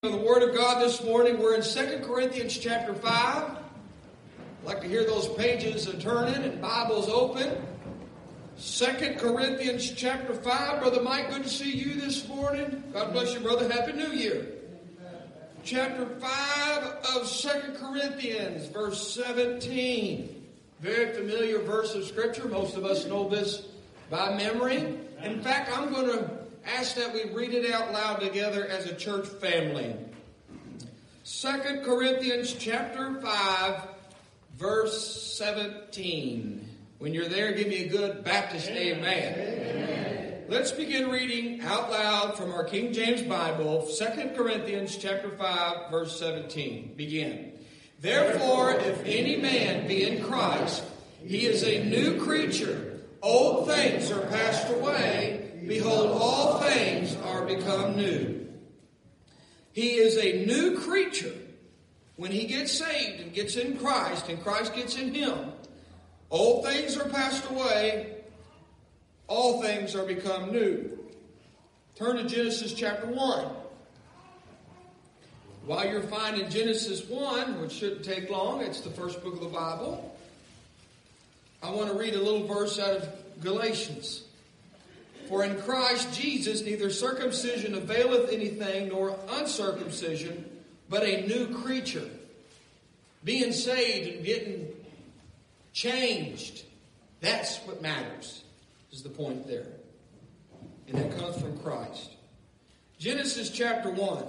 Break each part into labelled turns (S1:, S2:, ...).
S1: The Word of God this morning. We're in 2 Corinthians chapter 5. I'd like to hear those pages turning and Bibles open. 2 Corinthians chapter 5. Brother Mike, good to see you this morning. God bless you, brother. Happy New Year. Chapter 5 of 2 Corinthians, verse 17. Very familiar verse of Scripture. Most of us know this by memory. In fact, I'm going to ask that we read it out loud together as a church family. 2 Corinthians chapter 5, verse 17. When you're there, give me a good Baptist amen. Amen. Let's begin reading out loud from our King James Bible, 2 Corinthians chapter 5, verse 17. Begin. Therefore, if any man be in Christ, he is a new creature. Old things are passed away. Behold, all things are become new. He is a new creature when he gets saved and gets in Christ and Christ gets in him. Old things are passed away. All things are become new. Turn to Genesis chapter 1. While you're finding Genesis 1, which shouldn't take long, it's the first book of the Bible, I want to read a little verse out of Galatians. For in Christ Jesus neither circumcision availeth anything, nor uncircumcision, but a new creature. Being saved and getting changed, that's what matters, is the point there. And that comes from Christ. Genesis chapter 1.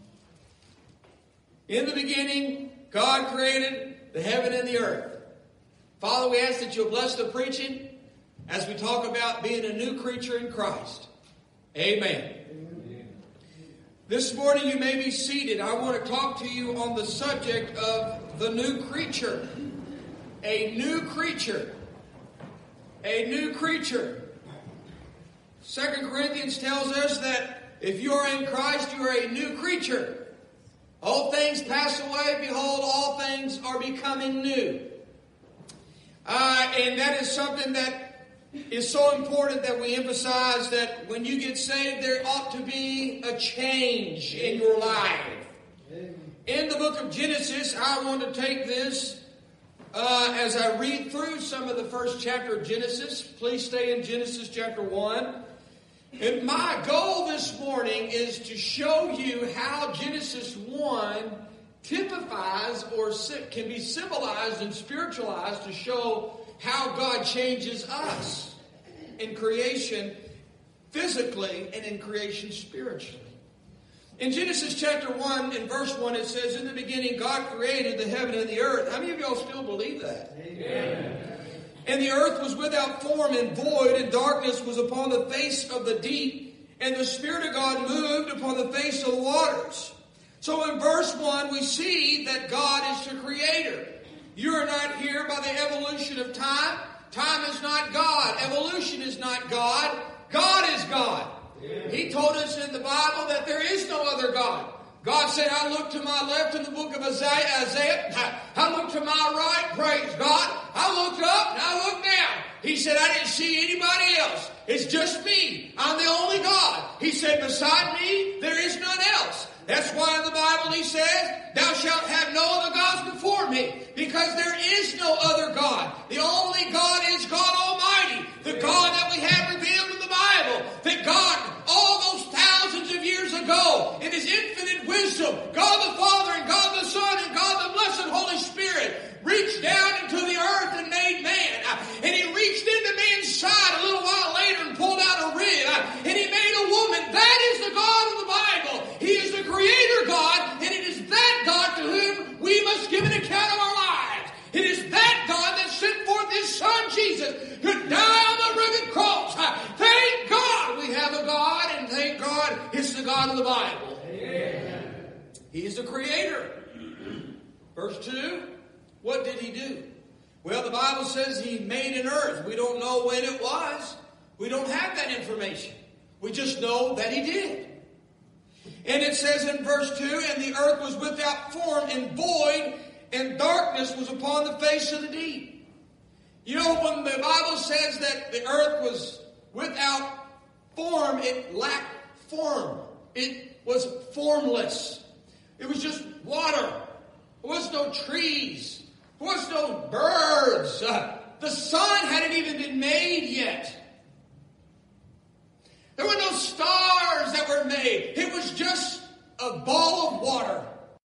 S1: In the beginning, God created the heaven and the earth. Father, we ask that you'll bless the preaching as we talk about being a new creature in Christ. Amen. Amen. This morning you may be seated. I want to talk to you on the subject of the new creature. A new creature. A new creature. 2 Corinthians tells us that if you are in Christ, you are a new creature. Old things pass away. Behold, all things are becoming new. And that is something that is so important that we emphasize that when you get saved, there ought to be a change in your life. In the book of Genesis, I want to take this as I read through some of the first chapter of Genesis. Please stay in Genesis chapter 1. And my goal this morning is to show you how Genesis 1 typifies or can be symbolized and spiritualized to show how God changes us in creation physically and in creation spiritually. In Genesis chapter 1 and verse 1 it says, in the beginning God created the heaven and the earth. How many of y'all still believe that? Amen. And the earth was without form and void, and darkness was upon the face of the deep, and the Spirit of God moved upon the face of the waters. So in verse 1 we see that God is the creator. You are not here by the evolution of time. Time is not God. Evolution is not God. God is God. Yeah. He told us in the Bible that there is no other God. God said, I look to my left in the book of Isaiah. I look to my right, praise God. I looked up and I looked down. He said, I didn't see anybody else. It's just me. I'm the only God. He said, beside me, there is none else. That's why in the Bible he says, thou shalt have no other gods before me, because there is no other God. The only God is God Almighty, the God that we have revealed in the Bible, that God, all those thousands of years ago, in his infinite wisdom, God the Father and God the Son and God the Blessed Holy Spirit, reached down into the earth and made man. And he reached into man's side a little while later and pulled out a rib. And he made a woman. That is the God of the Bible. He is the creator God, and it is that God to whom we must give an account of our lives. It is that God that sent forth his Son Jesus to die on the rugged cross. Thank God we have a God, and thank God it's the God of the Bible. Amen. He is the creator. Verse 2, what did he do? Well, the Bible says he made an earth. We don't know when it was. We don't have that information. We just know that he did. And it says in verse 2, and the earth was without form and void, and darkness was upon the face of the deep. You know, when the Bible says that the earth was without form, it lacked form. It was formless. It was just water. There was no trees. There was no birds. The sun hadn't even been made yet. There were no stars that were made. It was just a ball of water.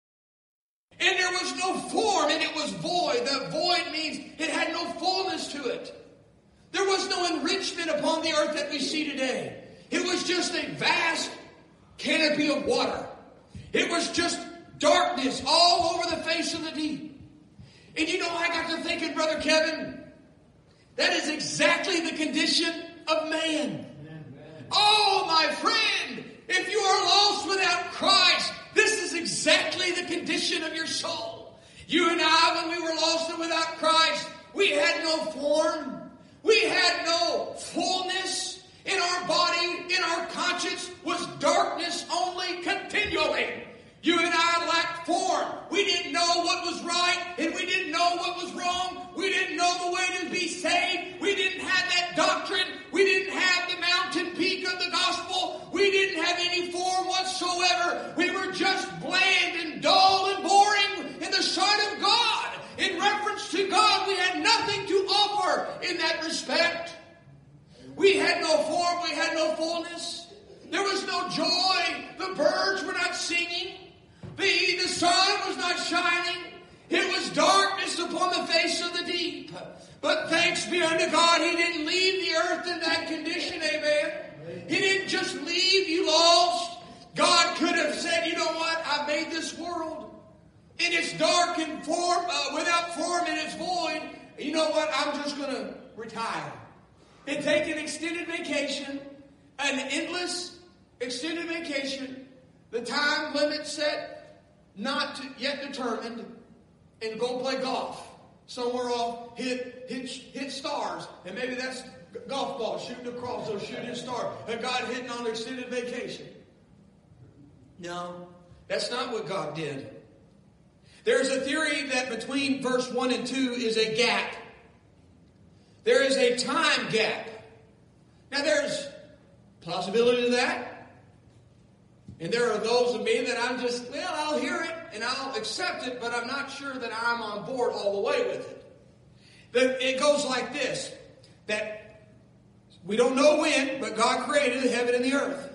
S1: And there was no form, and it was void. The void means it had no fullness to it. There was no enrichment upon the earth that we see today. It was just a vast canopy of water. It was just darkness all over the face of the deep. And you know, I got to thinking, Brother Kevin, that is exactly the condition of man. Oh, my friend, if you are lost without Christ, this is exactly the condition of your soul. You and I, when we were lost and without Christ, we had no form. We had no fullness. In our body, in our conscience, was darkness only continually. You and I lacked form. We didn't know what was right, and we didn't know what was wrong. We didn't know the way to be saved. We didn't have that doctrine. We didn't have the mountain peak of the gospel. We didn't have any form whatsoever. We were just bland and dull and boring in the sight of God. In reference to God, we had nothing to offer in that respect. We had no form. We had no fullness. There was no joy. The birds were not singing. The sun was not shining. It was darkness upon the face of the deep. But thanks be unto God, He didn't leave the earth in that condition, amen. He didn't just leave you lost. God could have said, you know what, I made this world, and it's dark and form, without form, and it's void. You know what, I'm just going to retire and take an extended vacation, an endless extended vacation, the time limit set, not yet determined, and go play golf somewhere off, hit stars, and maybe that's golf ball shooting across those shooting stars, and God hitting on an extended vacation. No, that's not what God did. There's a theory that between verse 1 and 2 is a gap. There is a time gap. Now there's possibility to that. And there are those of me that I'm just, well, I'll hear it and I'll accept it, but I'm not sure that I'm on board all the way with it. It goes like this, that we don't know when, but God created the heaven and the earth.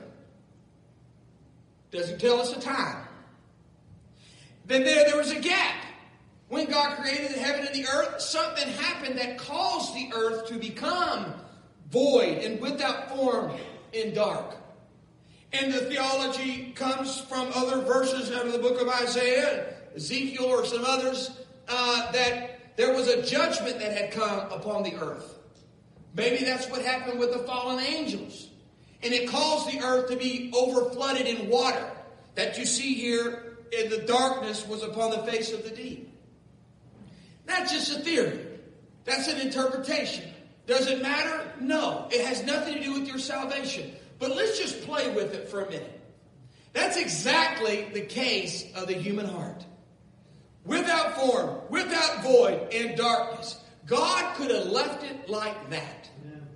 S1: Doesn't tell us a time. Then there was a gap. When God created the heaven and the earth, something happened that caused the earth to become void and without form and dark. And the theology comes from other verses out of the book of Isaiah, Ezekiel, or some others, that there was a judgment that had come upon the earth. Maybe that's what happened with the fallen angels. And it caused the earth to be overflooded in water that you see here, and the darkness was upon the face of the deep. That's just a theory. That's an interpretation. Does it matter? No. It has nothing to do with your salvation. But let's just play with it for a minute. That's exactly the case of the human heart. Without form, without void, and darkness. God could have left it like that.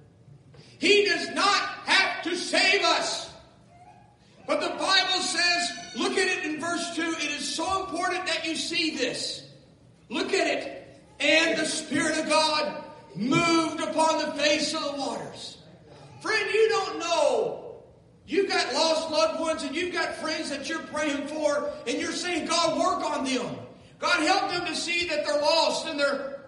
S1: He does not have to save us. But the Bible says, look at it in verse 2. It is so important that you see this. Look at it. And the Spirit of God moved upon the face of the waters. Friend, you don't know. You've got lost loved ones and you've got friends that you're praying for, and you're saying, God, work on them. God, help them to see that they're lost and they're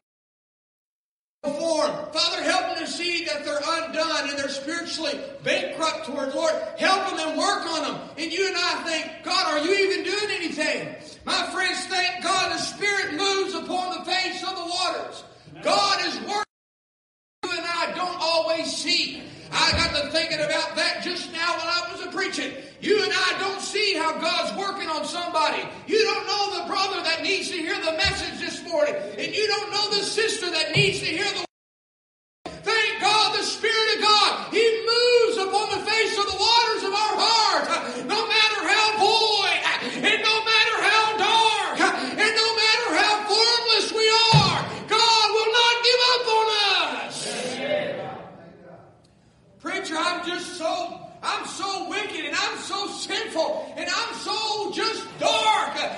S1: form. Father, help them to see that they're undone and they're spiritually bankrupt towards Lord. Help them and work on them. And you and I think, God, are you even doing anything? My friends, thank God the Spirit moves upon the face of the waters. God is working. You and I don't always see. I got to thinking about that just now while I was preaching. You and I don't see how God's working on somebody. You don't know the brother that needs to hear the message this morning. And you don't know the sister that needs to hear the word. Thank God the Spirit of God. He moves upon the face of the waters of our heart. No matter how void, and no matter how dark, and no matter how formless we are, God will not give up on us. Preacher, I'm so wicked and I'm so sinful and I'm so just dark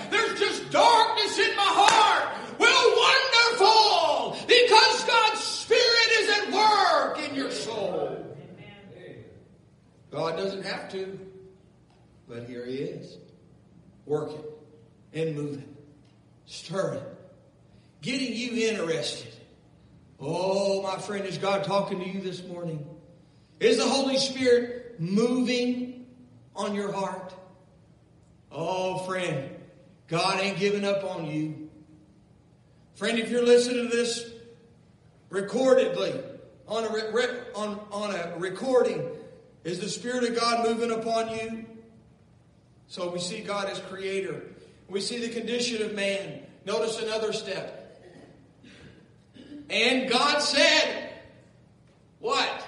S1: have to. But here He is, working and moving, stirring, getting you interested. Oh, my friend, is God talking to you this morning? Is the Holy Spirit moving on your heart? Oh, friend, God ain't giving up on you. Friend, if you're listening to this recordedly, on a recording, is the Spirit of God moving upon you? So we see God as creator. We see the condition of man. Notice another step. And God said, what?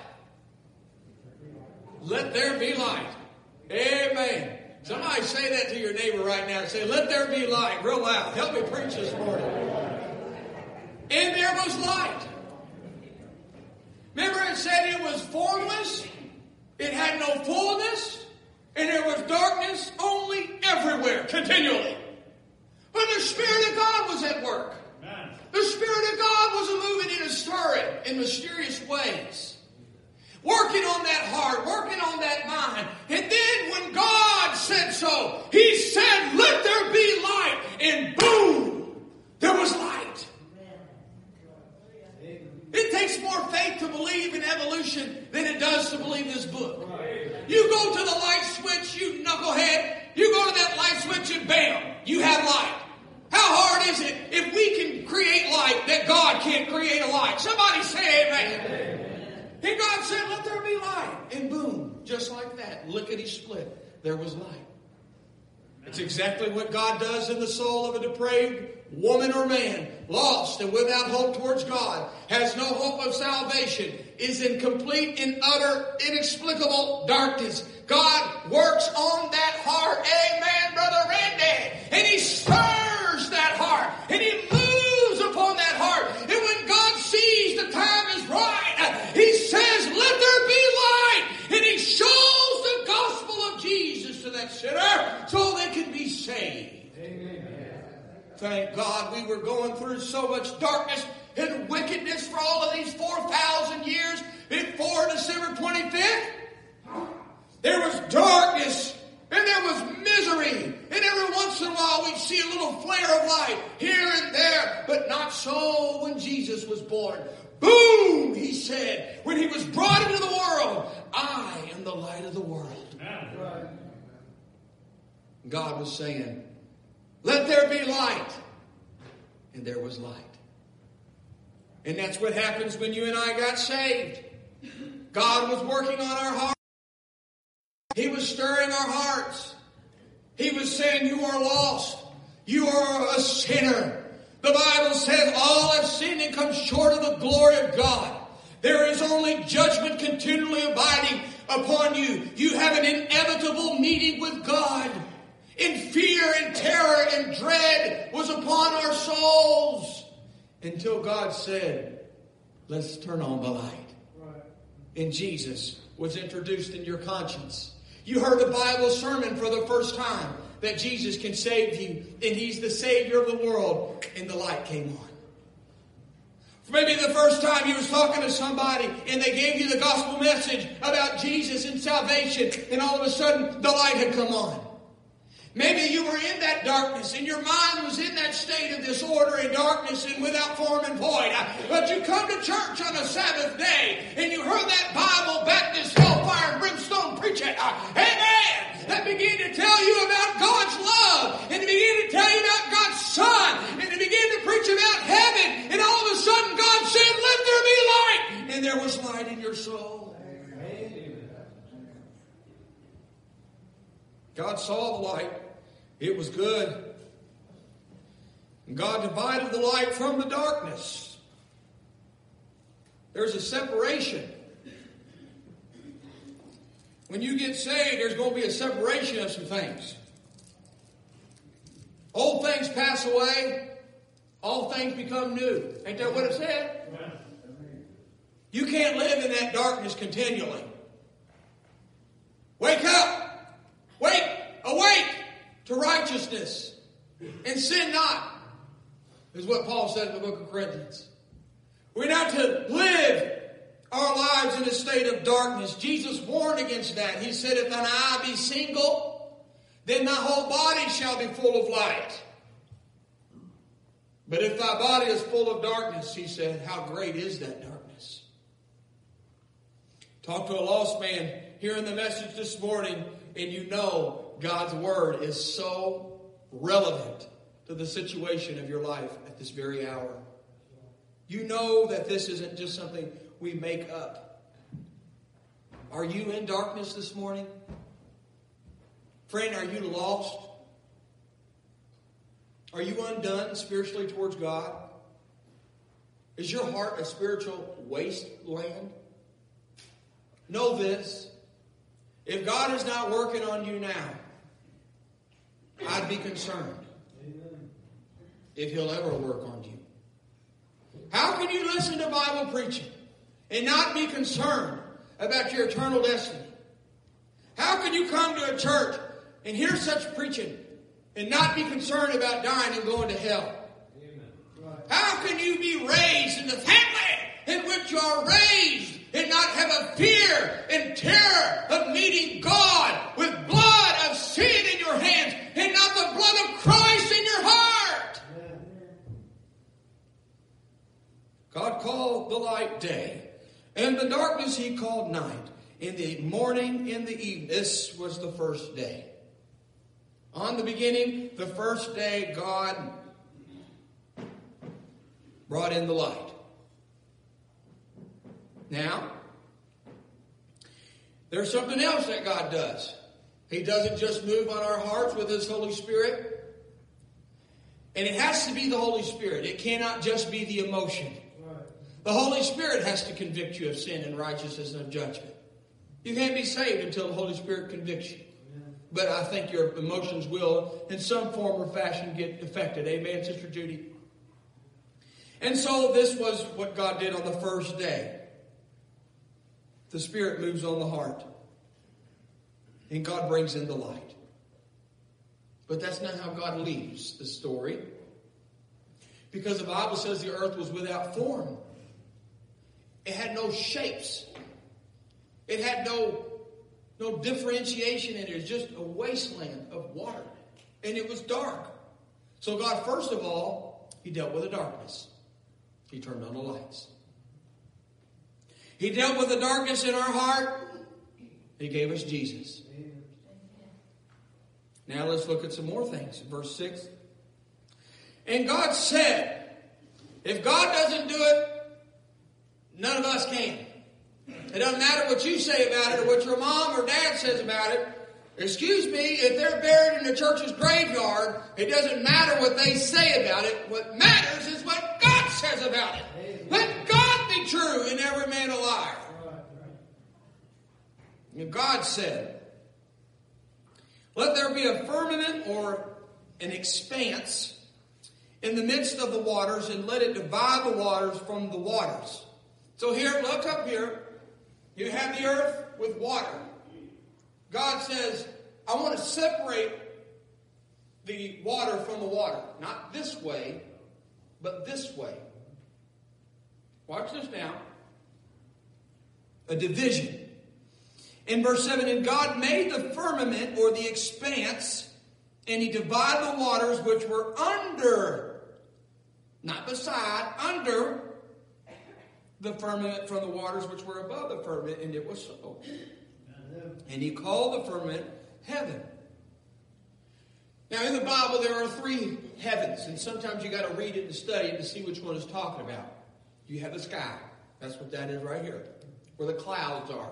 S1: Let there be light. Amen. Somebody say that to your neighbor right now. Say, let there be light. Real loud. Help me preach this morning. And there was light. Remember it said it was formless. It had no fullness. And there was darkness only everywhere, continually. But the Spirit of God was at work. Amen. The Spirit of God was moving and stirring in mysterious ways. Working on that heart, working on that mind. And then when God said so, He said, let there be light. And boom, there was light. It takes more faith to believe in evolution than it does to believe this book. You go to the light switch, you knucklehead. You go to that light switch and bam, you have light. How hard is it if we can create light that God can't create a light? Somebody say amen. And God said, let there be light. And boom, just like that, lickety split, there was light. It's exactly what God does in the soul of a depraved woman or man, lost and without hope towards God, has no hope of salvation, is in complete and utter inexplicable darkness. God works on that heart. Amen, Brother Randy. And He stirs that heart. And He moves upon that heart. And when God sees the time is right, He says, let there be light. And He shows the gospel of Jesus to that sinner so they can be saved. Amen. Thank God we were going through so much darkness and wickedness for all of these 4,000 years before December 25th. There was darkness and there was misery. And every once in a while we'd see a little flare of light here and there. But not so when Jesus was born. Boom, He said, when He was brought into the world, I am the light of the world. Amen. God was saying, let there be light. And there was light. And that's what happens when you and I got saved. God was working on our hearts. He was stirring our hearts. He was saying, you are lost. You are a sinner. The Bible says all have sinned and come short of the glory of God. There is only judgment continually abiding upon you. You have an inevitable meeting with God. And fear and terror and dread was upon our souls. Until God said, let's turn on the light. Right. And Jesus was introduced in your conscience. You heard a Bible sermon for the first time that Jesus can save you. And He's the Savior of the world. And the light came on. Maybe the first time you was talking to somebody and they gave you the gospel message about Jesus and salvation. And all of a sudden the light had come on. Maybe you were in that darkness and your mind was in that state of disorder and darkness and without form and void. But you come to church on a Sabbath day and you heard that Bible, Baptist, hellfire, and brimstone preaching. Amen! That began to tell you about God's love. And it began to tell you about God's Son. And it began to preach about heaven. And all of a sudden God said, let there be light. And there was light in your soul. God saw the light. It was good. And God divided the light from the darkness. There's a separation. When you get saved, there's going to be a separation of some things. Old things pass away. All things become new. Ain't that what it said? You can't live in that darkness continually. Wake up. Awake to righteousness and sin not, is what Paul said in the book of Corinthians. We're not to live our lives in a state of darkness. Jesus warned against that. He said, if thine eye be single, then thy whole body shall be full of light. But if thy body is full of darkness, he said, how great is that darkness? Talk to a lost man hearing the message this morning, and you know God's word is so relevant to the situation of your life at this very hour. You know that this isn't just something we make up. Are you in darkness this morning? Friend, are you lost? Are you undone spiritually towards God? Is your heart a spiritual wasteland? Know this. If God is not working on you now, I'd be concerned if He'll ever work on you. How can you listen to Bible preaching and not be concerned about your eternal destiny? How can you come to a church and hear such preaching and not be concerned about dying and going to hell? Right. How can you be raised in the family in which you are raised and not have a fear and terror of meeting God with blood of sin in your hands and not the blood of Christ in your heart? God called the light day, and the darkness He called night. In the morning, in the evening. This was the first day. On the beginning, the first day, God brought in the light. Now, there's something else that God does. He doesn't just move on our hearts with His Holy Spirit. And it has to be the Holy Spirit. It cannot just be the emotion. The Holy Spirit has to convict you of sin and righteousness and of judgment. You can't be saved until the Holy Spirit convicts you. But I think your emotions will, in some form or fashion, get affected. Amen, Sister Judy? And so this was what God did on the first day. The Spirit moves on the heart. And God brings in the light. But that's not how God leaves the story. Because the Bible says the earth was without form. It had no shapes. It had no differentiation in it. It was just a wasteland of water. And it was dark. So God, first of all, He dealt with the darkness. He turned on the lights. He dealt with the darkness in our heart. He gave us Jesus. Now let's look at some more things. Verse 6. And God said, if God doesn't do it, none of us can. It doesn't matter what you say about it or what your mom or dad says about it. Excuse me, if they're buried in the church's graveyard, it doesn't matter what they say about it. What matters is what God says about it. Let God be true and every man a liar. And God said, let there be a firmament or an expanse in the midst of the waters, and let it divide the waters from the waters. So here, look up here. You have the earth with water. God says, I want to separate the water from the water. Not this way, but this way. Watch this now. A division. In verse 7, and God made the firmament or the expanse, and He divided the waters which were under, not beside, under the firmament from the waters which were above the firmament, and it was so. And He called the firmament heaven. Now in the Bible there are 3 heavens, and sometimes you got to read it and study it to see which one is talking about. You have the sky. That's what that is right here, where the clouds are.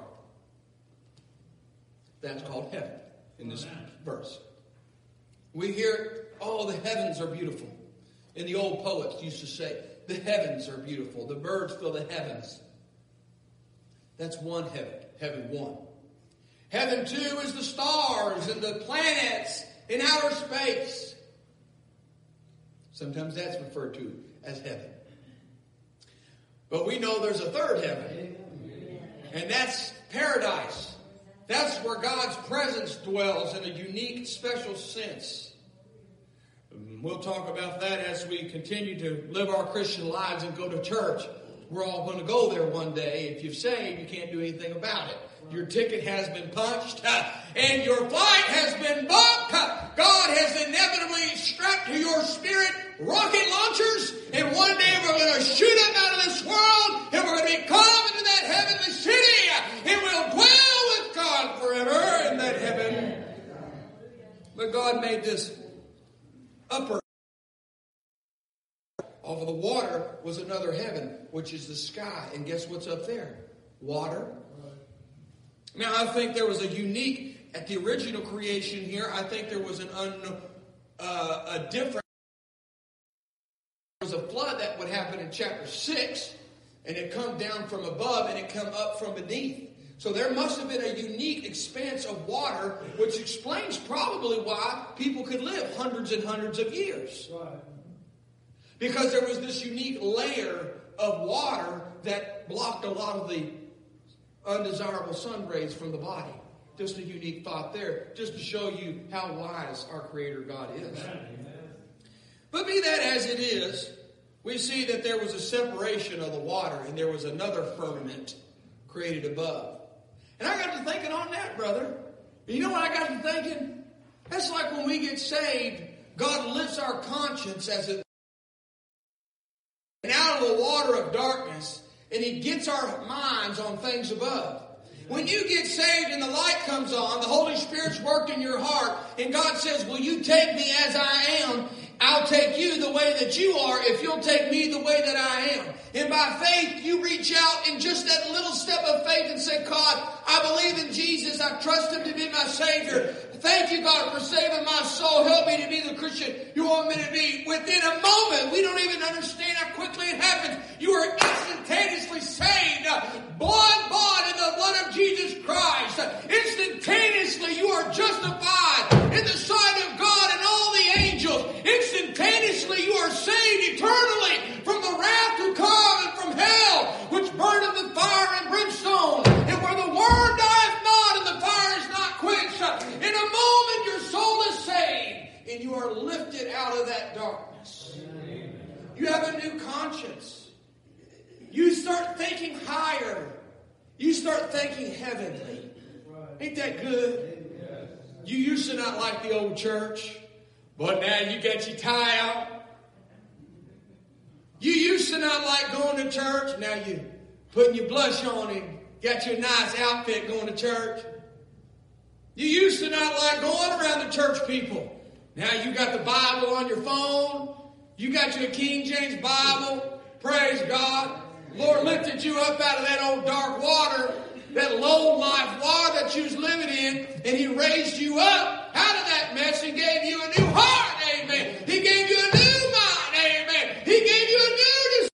S1: That's called heaven in this verse. We hear, oh, the heavens are beautiful. And the old poets used to say, the heavens are beautiful. The birds fill the heavens. That's one heaven. Heaven 1. Heaven 2 is the stars and the planets in outer space. Sometimes that's referred to as heaven. But we know there's a 3rd heaven. And that's paradise. That's where God's presence dwells in a unique, special sense. We'll talk about that as we continue to live our Christian lives and go to church. We're all going to go there one day. If you're saved, you can't do anything about it. Your ticket has been punched, and your flight has been booked. God has inevitably strapped to your spirit rocket launchers, and one day we're going to shoot up out of this world, and we're going to be called into that heavenly city, and we'll dwell with God forever in that heaven. But God made this upper. Over the water was another heaven, which is the sky. And guess what's up there? Water. Now, I think there was a unique, at the original creation here, I think there was a different. There was a flood that would happen in chapter 6, and it come down from above, and it come up from beneath. So there must have been a unique expanse of water, which explains probably why people could live hundreds and hundreds of years. Right. Because there was this unique layer of water that blocked a lot of the undesirable sun rays from the body. Just a unique thought there, just to show you how wise our Creator God is. But be that as it is, we see that there was a separation of the water, and there was another firmament created above. And I got to thinking on that, brother. You know what I got to thinking? That's like when we get saved, God lifts our conscience as it and out of the water of darkness, and He gets our minds on things above. When you get saved and the light comes on, the Holy Spirit's worked in your heart, and God says, will you take me as I am? I'll take you the way that you are if you'll take me the way that I am. And by faith, you reach out in just that little step of faith and say, God, I believe in Jesus. I trust Him to be my Savior. Thank you, God, for saving my soul. Help me to be the Christian you want me to be. Within a moment, we don't even understand how quickly it happens. You are instantaneously saved. Blood bought in the blood of Jesus Christ. Instantaneously, you are justified in the sight of God and all the angels. Instantaneously, you are saved eternally from the wrath to come and from hell, which burneth with fire and brimstone, and where the word dieth not and the fire is not quenched. In a moment, your soul is saved, and you are lifted out of that darkness. You have a new conscience. You start thinking higher. You start thinking heavenly. Ain't that good? You used to not like the old church, but now you got your tie out. You used to not like going to church. Now you putting your blush on and got your nice outfit going to church. You used to not like going around the church people. Now you got the Bible on your phone. You got your King James Bible. Praise God. Lord lifted you up out of that old dark water, that low life water that you was living in, and He raised you up out of that mess and gave you a new heart. Amen. He gave you a new mind. Amen. He gave you a new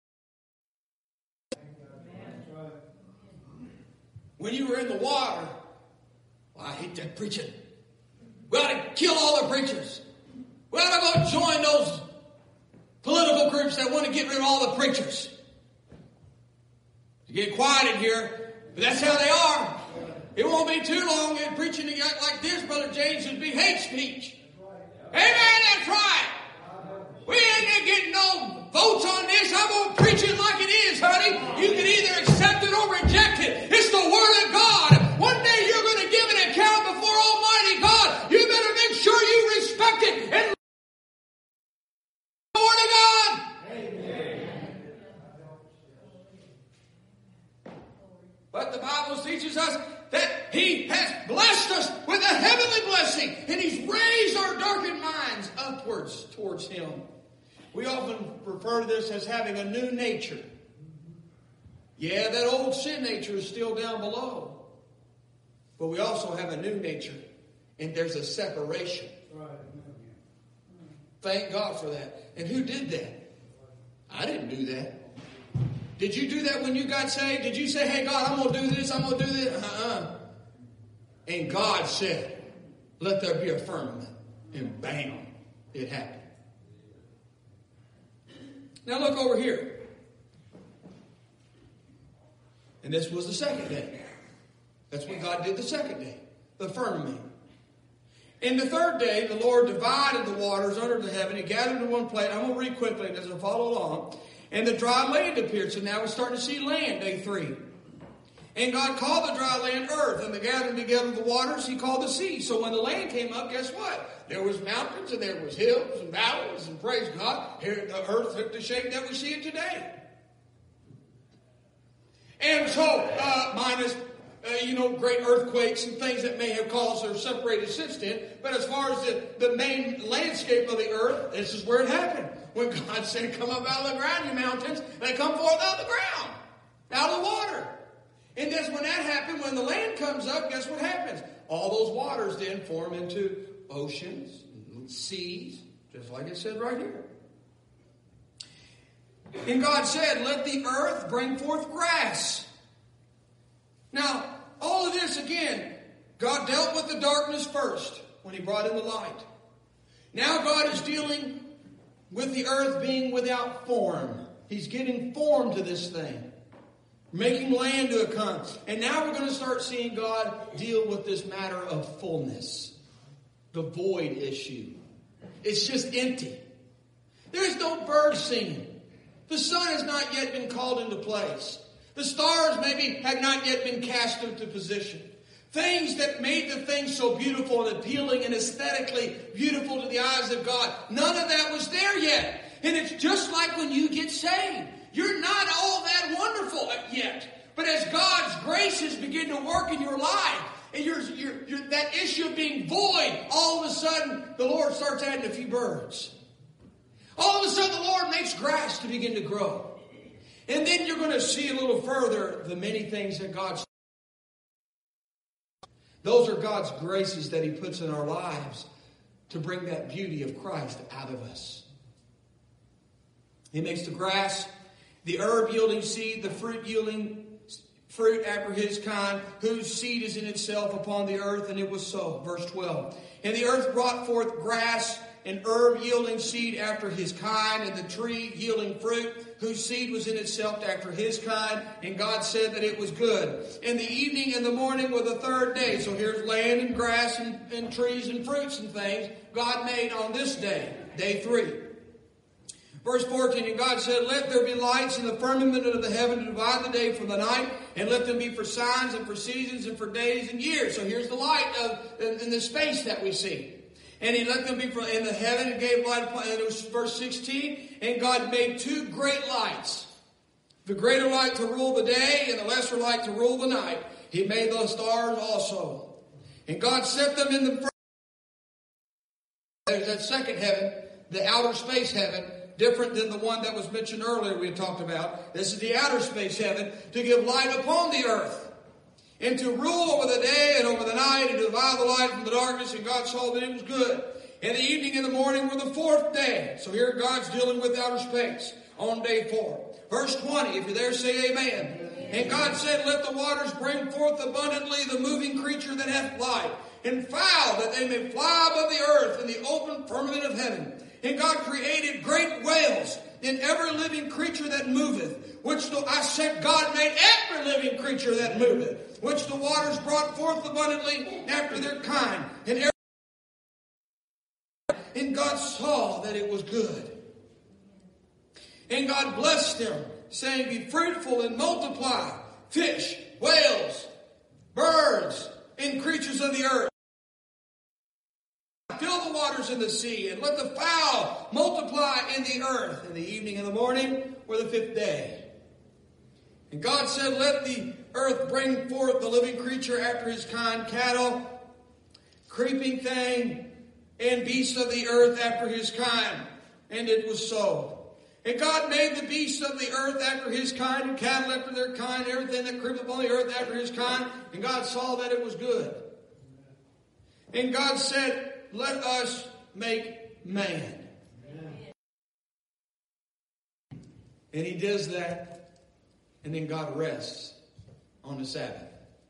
S1: desire. When you were in the water, well, I hate that preaching. We ought to kill all the preachers. We ought to go join those political groups that want to get rid of all the preachers. You get quiet in here, but that's how they are. It won't be too long in preaching like this, Brother James, would be hate speech. Amen, that's right. We ain't getting no votes on this. I'm going to preach it like it is, honey. You can either accept it or reject it. It's the Word of God. One day you're going to give an account before Almighty God. You better make sure you respect it and the Word of God. But the Bible teaches us that He has blessed us with a heavenly blessing, and He's raised our darkened minds upwards towards Him. We often refer to this as having a new nature. Yeah, that old sin nature is still down below. But we also have a new nature, and there's a separation. Thank God for that. And who did that? I didn't do that. Did you do that when you got saved? Did you say, hey, God, I'm going to do this, I'm going to do this? And God said, let there be a firmament. And bam, it happened. Now look over here. And this was the second day. That's what God did the second day. The firmament. In the third day, the Lord divided the waters under the heaven. He gathered in one place. I'm going to read quickly as I follow along. And the dry land appeared. So now we're starting to see land, day 3. And God called the dry land earth, and the gathering together of the waters He called the sea. So when the land came up, guess what? There was mountains, and there was hills and valleys, and praise God, here the earth took the shape that we see it today. And so, minus, great earthquakes and things that may have caused or separated since then. But as far as the main landscape of the earth, this is where it happened. When God said, come up out of the ground, you mountains, they come forth out of the ground, out of the water. And that's when that happened. When the land comes up, guess what happens? All those waters then form into oceans, seas, just like it said right here. And God said, let the earth bring forth grass. Now, all of this, again, God dealt with the darkness first when He brought in the light. Now God is dealing with the earth being without form. He's giving form to this thing. Making land to come. And now we're going to start seeing God deal with this matter of fullness. The void issue. It's just empty. There's no birds singing. The sun has not yet been called into place. The stars maybe have not yet been cast into position. Things that made the thing so beautiful and appealing and aesthetically beautiful to the eyes of God. None of that was there yet. And it's just like when you get saved. You're not all that wonderful yet. But as God's graces begin to work in your life, and that issue of being void, all of a sudden the Lord starts adding a few birds. All of a sudden the Lord makes grass to begin to grow. And then you're going to see a little further the many things that God's. Those are God's graces that He puts in our lives to bring that beauty of Christ out of us. He makes the grass, the herb yielding seed, the fruit yielding fruit after his kind, whose seed is in itself upon the earth, and it was so. Verse 12. And the earth brought forth grass, and herb yielding seed after his kind, and the tree yielding fruit, whose seed was in itself after his kind. And God said that it was good. And the evening and the morning were the third day. So here's land and grass and trees and fruits and things God made on this day, day 3. Verse 14, and God said, let there be lights in the firmament of the heaven to divide the day from the night, and let them be for signs and for seasons and for days and years. So here's the light in the space that we see. And He let them be in the heaven and gave light upon, and it was verse 16, and God made 2 great lights. The greater light to rule the day, and the lesser light to rule the night. He made those stars also. And God set them in the first. There's that second heaven, the outer space heaven. Different than the one that was mentioned earlier we had talked about. This is the outer space heaven to give light upon the earth. And to rule over the day and over the night and to divide the light from the darkness. And God saw that it was good. And the evening and the morning were the 4th day. So here God's dealing with outer space on day 4. Verse 20, if you're there, say amen. And God said, let the waters bring forth abundantly the moving creature that hath life. And fowl that they may fly above the earth in the open firmament of heaven. And God created great whales and every living creature that moveth, which God made every living creature that moveth, which the waters brought forth abundantly after their kind. And God saw that it was good. And God blessed them, saying, be fruitful and multiply, fish, whales, birds, and creatures of the earth. Fill the waters in the sea, and let the fowl multiply in the earth. And the evening and the morning were the 5th day. And God said, let the earth bring forth the living creature after his kind, cattle, creeping thing, and beasts of the earth after his kind. And it was so. And God made the beasts of the earth after his kind, and cattle after their kind, and everything that creepeth upon the earth after his kind. And God saw that it was good. And God said, let us make man. And He does that, and then God rests on the Sabbath.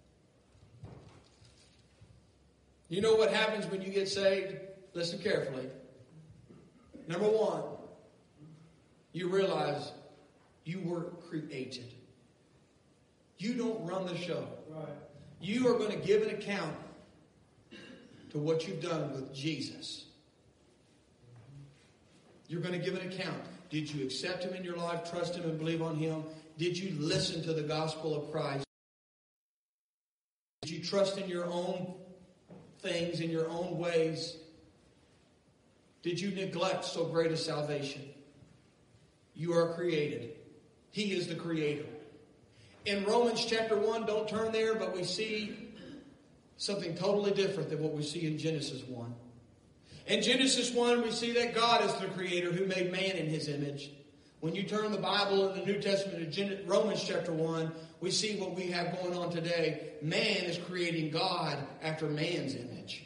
S1: You know what happens when you get saved? Listen carefully. Number 1, you realize you were created. You don't run the show. Right. You are going to give an account to what you've done with Jesus. You're going to give an account. Did you accept Him in your life, trust Him, and believe on Him? Did you listen to the gospel of Christ? Did you trust in your own things, in your own ways? Did you neglect so great a salvation? You are created. He is the Creator. In Romans chapter 1, don't turn there, but we see something totally different than what we see in Genesis 1. In Genesis 1, we see that God is the Creator who made man in His image. When you turn the Bible in the New Testament to Romans chapter 1, we see what we have going on today. Man is creating God after man's image.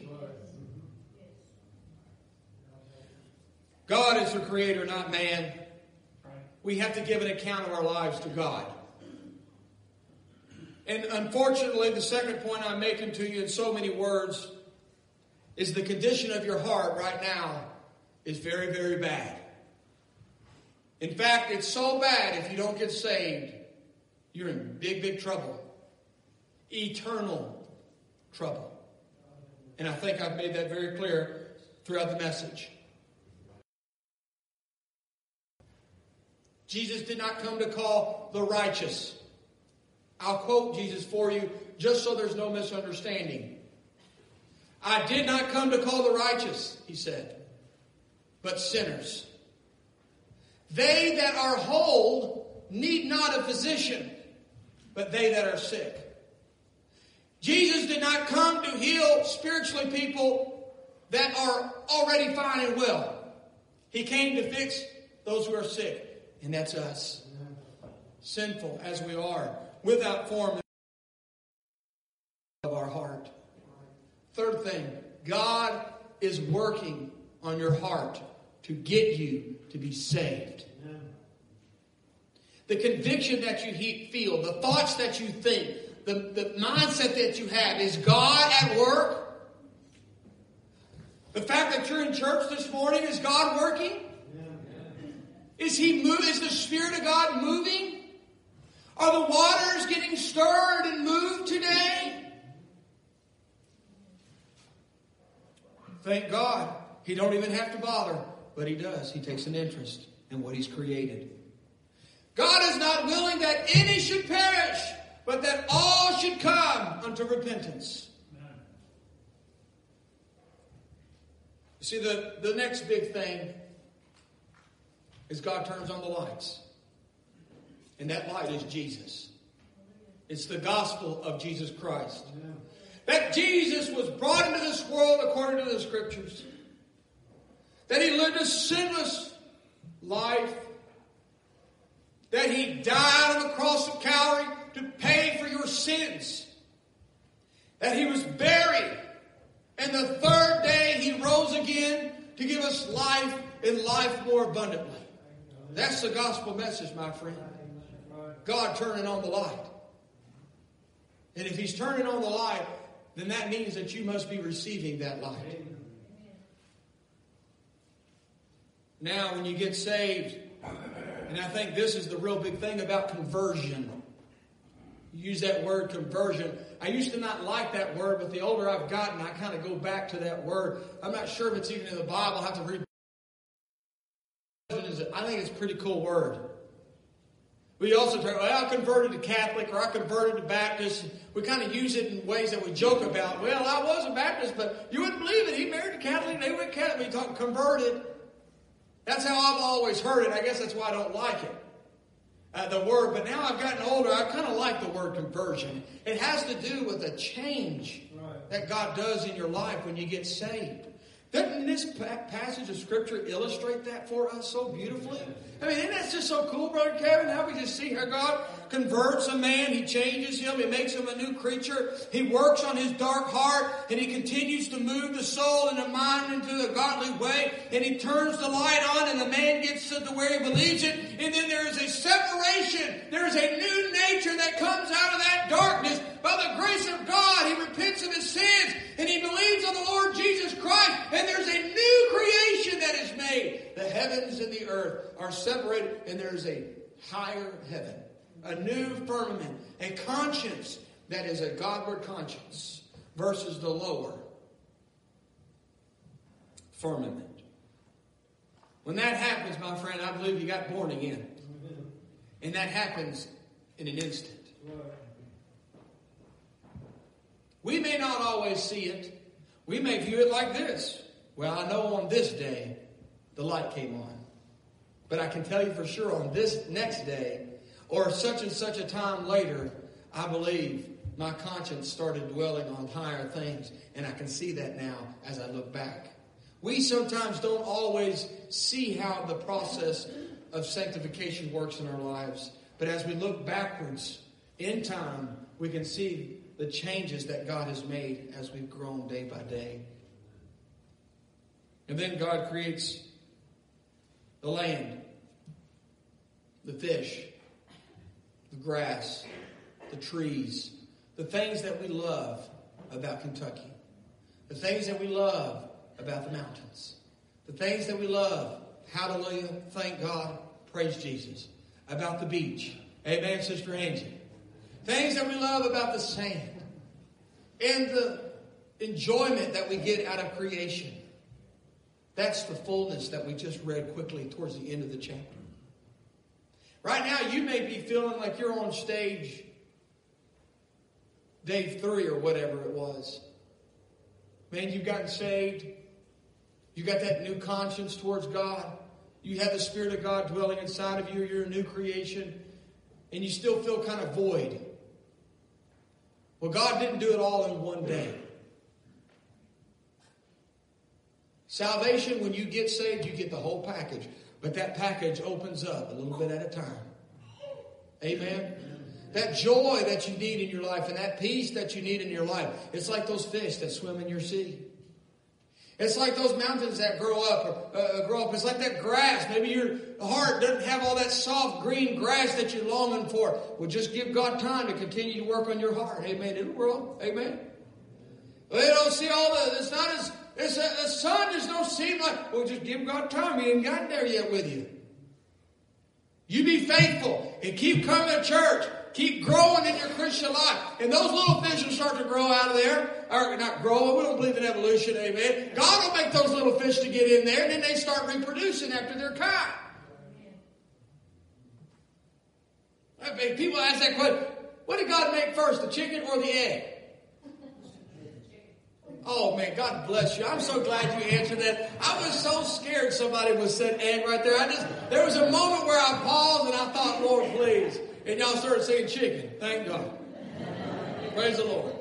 S1: God is the Creator, not man. We have to give an account of our lives to God. And unfortunately, the second point I'm making to you in so many words is the condition of your heart right now is very, very bad. In fact, it's so bad if you don't get saved, you're in big, big trouble. Eternal trouble. And I think I've made that very clear throughout the message. Jesus did not come to call the righteous. I'll quote Jesus for you just so there's no misunderstanding. I did not come to call the righteous, He said, but sinners. They that are whole need not a physician, but they that are sick. Jesus did not come to heal spiritually people that are already fine and well. He came to fix those who are sick, and that's us. Sinful as we are, without form of our heart. Third thing, God is working on your heart to get you to be saved. The conviction that you feel, the thoughts that you think, the mindset that you have, is God at work? The fact that you're in church this morning, is God working? Is the Spirit of God moving? Are the waters getting stirred and moved today? Thank God. He don't even have to bother, but He does. He takes an interest in what He's created. God is not willing that any should perish, but that all should come unto repentance. Amen. See, the next big thing is God turns on the lights. And that light is Jesus. It's the gospel of Jesus Christ. Amen. That Jesus was brought into this world according to the Scriptures. That He lived a sinless life. That He died on the cross of Calvary to pay for your sins. That He was buried. And the third day He rose again to give us life and life more abundantly. That's the gospel message, my friend. God turning on the light. And if He's turning on the light, then that means that you must be receiving that light. Now, when you get saved, and I think this is the real big thing about conversion. You use that word conversion. I used to not like that word, but the older I've gotten, I kind of go back to that word. I'm not sure if it's even in the Bible. I have to read. I think it's a pretty cool word. We also talk, well, I converted to Catholic or I converted to Baptist. We kind of use it in ways that we joke about. Well, I was a Baptist, but you wouldn't believe it. He married a Catholic, they went Catholic. We talk converted. That's how I've always heard it. I guess that's why I don't like it. The word, but now I've gotten older, I kind of like the word conversion. It has to do with a change that God does in your life when you get saved. Doesn't this passage of Scripture illustrate that for us so beautifully? I mean, isn't that just so cool, Brother Kevin? How we just see how God converts a man. He changes him. He makes him a new creature. He works on his dark heart, and He continues to move the soul and the mind into a godly way. And He turns the light on, and the man gets to where he believes it. And then there is a separation. There is a new nature that comes out of that darkness. By the grace of God, he repents of his sins, and he believes on the Lord Jesus Christ. And there's a new creation that is made. The heavens and the earth are separated, and there's a higher heaven, a new firmament, a conscience that is a Godward conscience versus the lower firmament. When that happens, my friend, I believe you got born again. And that happens in an instant. We may not always see it. We may view it like this. Well, I know on this day, the light came on. But I can tell you for sure on this next day, or such and such a time later, I believe my conscience started dwelling on higher things. And I can see that now as I look back. We sometimes don't always see how the process of sanctification works in our lives. But as we look backwards in time, we can see the changes that God has made as we've grown day by day. And then God creates the land, the fish, the grass, the trees, the things that we love about Kentucky, the things that we love about the mountains, the things that we love, hallelujah, thank God, praise Jesus, about the beach, amen, Sister Angie, things that we love about the sand, and the enjoyment that we get out of creation. That's the fullness that we just read quickly towards the end of the chapter. Right now, you may be feeling like you're on stage day 3 or whatever it was. Man, you've gotten saved. You got that new conscience towards God. You have the Spirit of God dwelling inside of you. You're a new creation. And you still feel kind of void. Well, God didn't do it all in one day. Salvation, when you get saved, you get the whole package. But that package opens up a little bit at a time. Amen? That joy that you need in your life and that peace that you need in your life. It's like those fish that swim in your sea. It's like those mountains that grow up. It's like that grass. Maybe your heart doesn't have all that soft green grass that you're longing for. Well, just give God time to continue to work on your heart. Amen. It'll grow. Amen. Well, you don't see all the. It's not as. It's the sun just don't seem like. Well, just give God time. He ain't gotten there yet with you. You be faithful and keep coming to church. Keep growing in your Christian life. And those little fish will start to grow out of there. Or not grow. We don't believe in evolution. Amen. God will make those little fish to get in there. And then they start reproducing after their kind. I mean, people ask that question. What did God make first? The chicken or the egg? Oh, man, God bless you. I'm so glad you answered that. I was so scared somebody would say egg right there. There was a moment where I paused and I thought, Lord, please. And y'all started saying chicken. Thank God. Praise the Lord.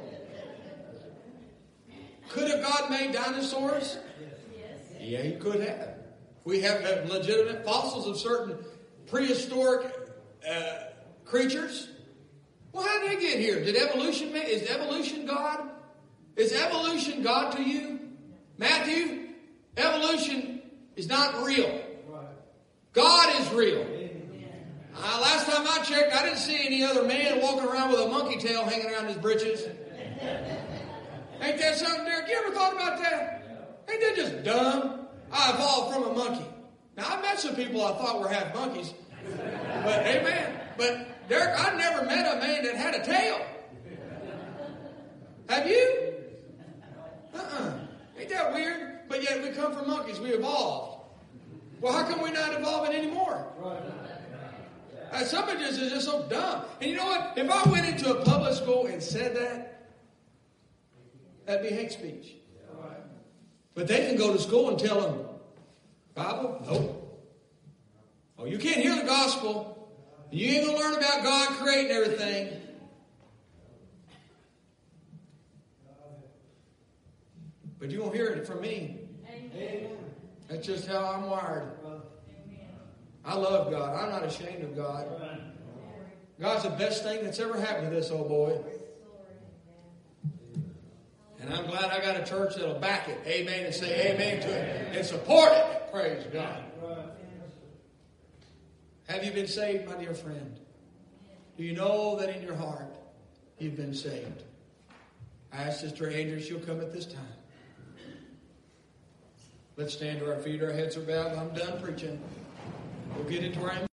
S1: Could have God made dinosaurs? Yeah, he could have. We have legitimate fossils of certain prehistoric creatures. Well, how did they get here? Did evolution make? Is evolution God? Is evolution God to you? Matthew, evolution is not real. God is real. Last time I checked, I didn't see any other man walking around with a monkey tail hanging around his britches. Ain't that something, Derek? You ever thought about that? Ain't that just dumb? I evolved from a monkey. Now, I met some people I thought were half monkeys. But, amen. But, Derek, I never met a man that had a tail. Have you? Ain't that weird? But yet we come from monkeys. We evolved. Well, how come we're not evolving anymore? Some of this is just so dumb. And you know what? If I went into a public school and said that, that'd be hate speech. But they can go to school and tell them, Bible? Nope. Oh, you can't hear the gospel. You ain't going to learn about God creating everything. But you won't hear it from me. Amen. That's just how I'm wired. I love God. I'm not ashamed of God. God's the best thing that's ever happened to this old boy. And I'm glad I got a church that'll back it. Amen. And say amen to it. And support it. Praise God. Have you been saved, my dear friend? Do you know that in your heart you've been saved? I asked Sister Andrew, she'll come at this time. Let's stand to our feet. Our heads are bowed. I'm done preaching. We'll get into our